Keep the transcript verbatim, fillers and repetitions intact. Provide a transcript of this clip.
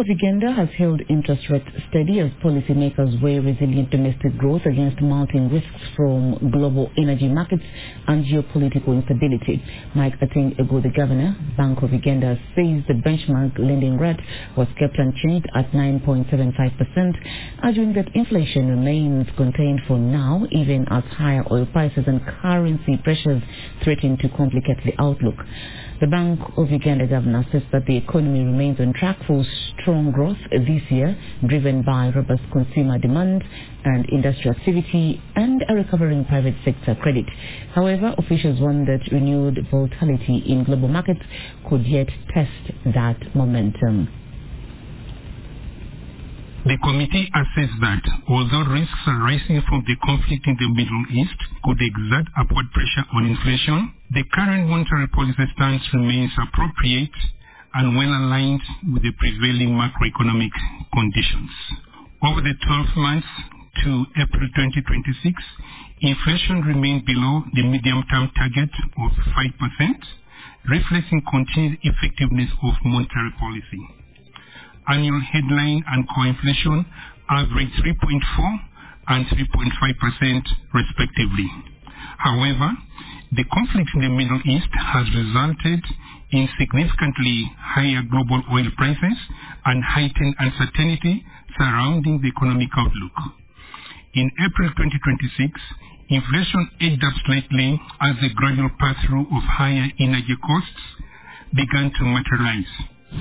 of Uganda has held interest rates steady as policymakers weigh resilient domestic growth against mounting risks from global energy markets and geopolitical instability. Mike Ating-Ego, the governor, Bank of Uganda, says the benchmark lending rate was kept unchanged at nine point seven five percent, arguing that inflation remains contained for now, even as higher oil prices and currency pressures threaten to complicate the outlook. The Bank of Uganda governor says that the economy remains on track for strong growth this year, driven by robust consumer demand and industrial activity and a recovering private sector credit. However, officials warn that renewed volatility in global markets could yet test that momentum. The committee assessed that although risks arising from the conflict in the Middle East could exert upward pressure on inflation, the current monetary policy stance remains appropriate and well aligned with the prevailing macroeconomic conditions. Over the twelve months to April twenty twenty-six, inflation remained below the medium-term target of five percent, reflecting continued effectiveness of monetary policy. Annual headline and core inflation averaged three point four and three point five percent respectively. However, the conflict in the Middle East has resulted in significantly higher global oil prices and heightened uncertainty surrounding the economic outlook. In April twenty twenty-six, inflation edged up slightly as the gradual pass-through of higher energy costs began to materialize.